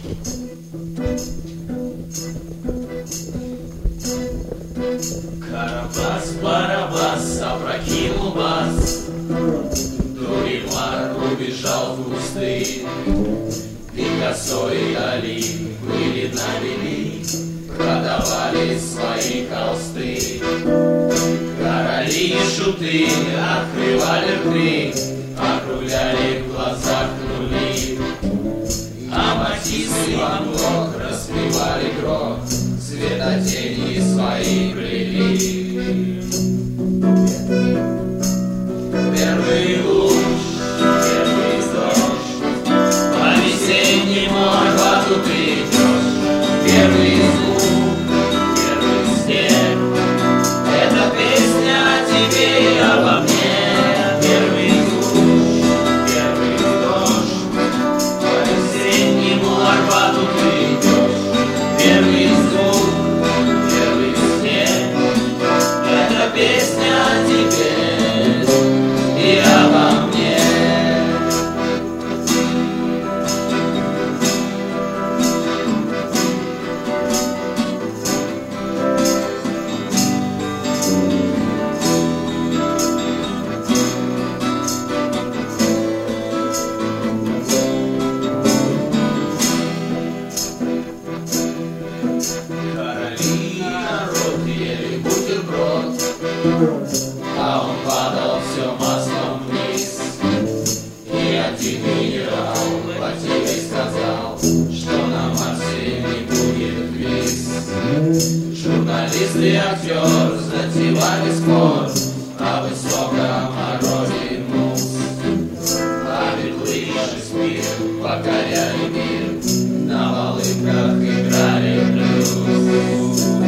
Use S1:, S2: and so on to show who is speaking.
S1: Карабас-барабас опрокинул бас, Дуримар убежал в кусты. Пикассо и Дали были навели, продавали свои холсты. Короли и шуты открывали рты, округляли в глазах нули. А Матисс и Ван Гог распевали грох, светотени свои плели. Первый луч, первый дождь, по весеннему арбату ты идешь. Первый звук, первый снег, это песня о тебе и обо мне. Первый луч, первый дождь, по весеннему арбату ты идешь. Первый звук, первый снег, это песня о тебе и обо мне. Короли народ ели бутерброд, а он падал все маслом вниз. И один генерал Батилей сказал, что на Марсе не будет квиз. Журналист и актер затевали спор о высоком роли муз. А Битлы и Шекспир покоряли мир, на волынках играли блюз.